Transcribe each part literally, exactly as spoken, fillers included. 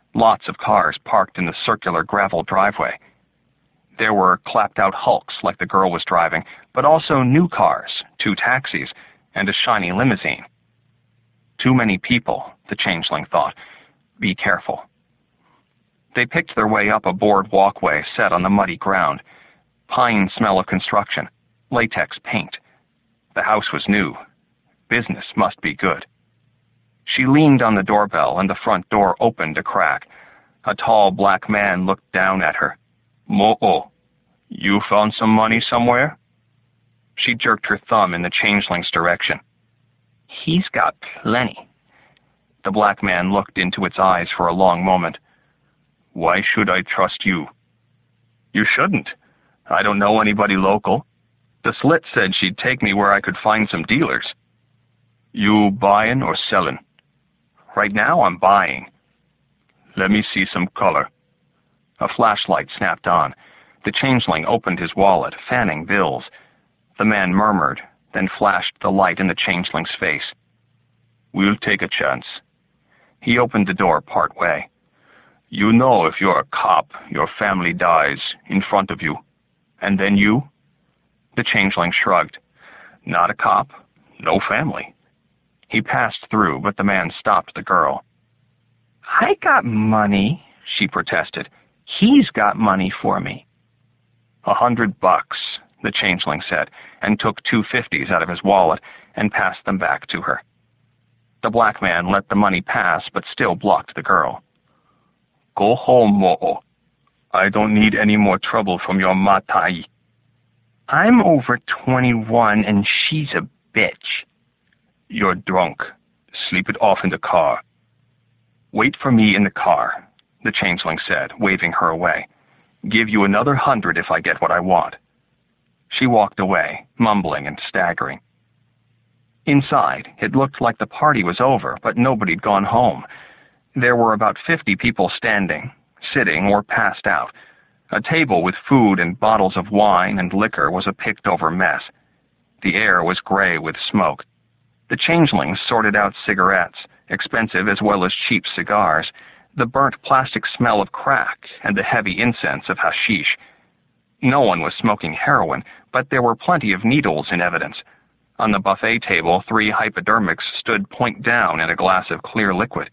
lots of cars parked in the circular gravel driveway. There were clapped-out hulks like the girl was driving, but also new cars, two taxis, and a shiny limousine. Too many people, the changeling thought. Be careful. They picked their way up a board walkway set on the muddy ground. Pine smell of construction, latex paint. The house was new. Business must be good. She leaned on the doorbell and the front door opened a crack. A tall black man looked down at her. Mo'o, you found some money somewhere? She jerked her thumb in the changeling's direction. He's got plenty. The black man looked into its eyes for a long moment. Why should I trust you? You shouldn't. I don't know anybody local. The slit said she'd take me where I could find some dealers. You buying or selling? Right now I'm buying. Let me see some color. A flashlight snapped on. The changeling opened his wallet, fanning bills. The man murmured, then flashed the light in the changeling's face. We'll take a chance. He opened the door part way. You know if you're a cop, your family dies in front of you. And then you? The changeling shrugged. Not a cop, no family. He passed through, but the man stopped the girl. I got money, she protested. He's got money for me. A hundred bucks, the changeling said, and took two fifties out of his wallet and passed them back to her. The black man let the money pass, but still blocked the girl. Go home, Mo'o. I don't need any more trouble from your matai. I'm over twenty-one and she's a bitch. You're drunk. Sleep it off in the car. Wait for me in the car, the changeling said, waving her away. Give you another hundred if I get what I want. She walked away, mumbling and staggering. Inside, it looked like the party was over, but nobody'd gone home. There were about fifty people standing, sitting, or passed out. A table with food and bottles of wine and liquor was a picked-over mess. The air was gray with smoke. The changelings sorted out cigarettes, expensive as well as cheap cigars, the burnt plastic smell of crack, and the heavy incense of hashish. No one was smoking heroin, but there were plenty of needles in evidence. On the buffet table, three hypodermics stood point down in a glass of clear liquid.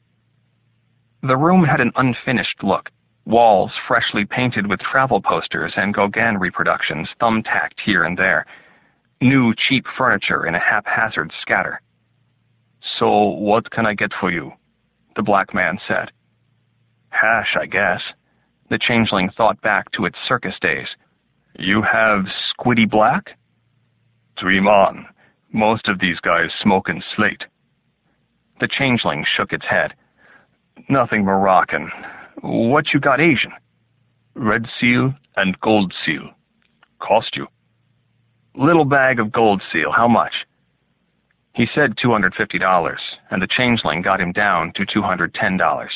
The room had an unfinished look, walls freshly painted with travel posters and Gauguin reproductions thumbtacked here and there, new cheap furniture in a haphazard scatter. So what can I get for you? The black man said. Hash, I guess. The changeling thought back to its circus days. You have Squiddy Black? Dream on. Most of these guys smoke in slate. The changeling shook its head. Nothing Moroccan. What you got Asian? Red seal and gold seal. Cost you? Little bag of gold seal, how much? He said two hundred fifty dollars, and the changeling got him down to two hundred ten dollars.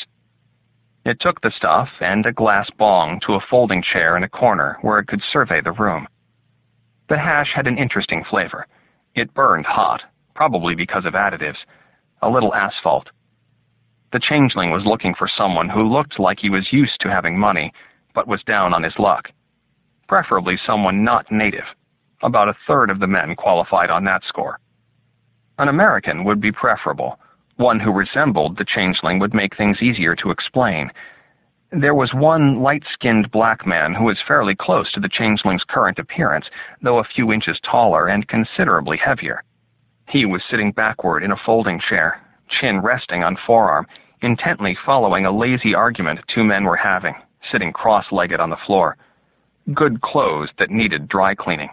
It took the stuff and a glass bong to a folding chair in a corner where it could survey the room. The hash had an interesting flavor. It burned hot, probably because of additives, a little asphalt. The changeling was looking for someone who looked like he was used to having money, but was down on his luck. Preferably someone not native. About a third of the men qualified on that score. An American would be preferable. One who resembled the changeling would make things easier to explain. There was one light-skinned black man who was fairly close to the changeling's current appearance, though a few inches taller and considerably heavier. He was sitting backward in a folding chair, chin resting on forearm, intently following a lazy argument two men were having, sitting cross-legged on the floor. Good clothes that needed dry cleaning.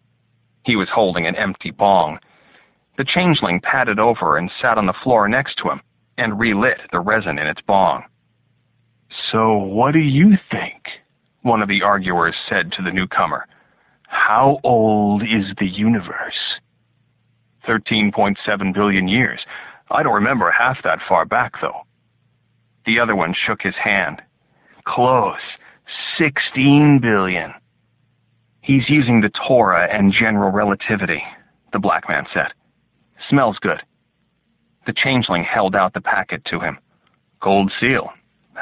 He was holding an empty bong. The changeling padded over and sat on the floor next to him and relit the resin in its bong. So what do you think? One of the arguers said to the newcomer. How old is the universe? thirteen point seven billion years. I don't remember half that far back, though. The other one shook his hand. Close. sixteen billion. He's using the Torah and general relativity, the black man said. Smells good. The changeling held out the packet to him. Gold seal.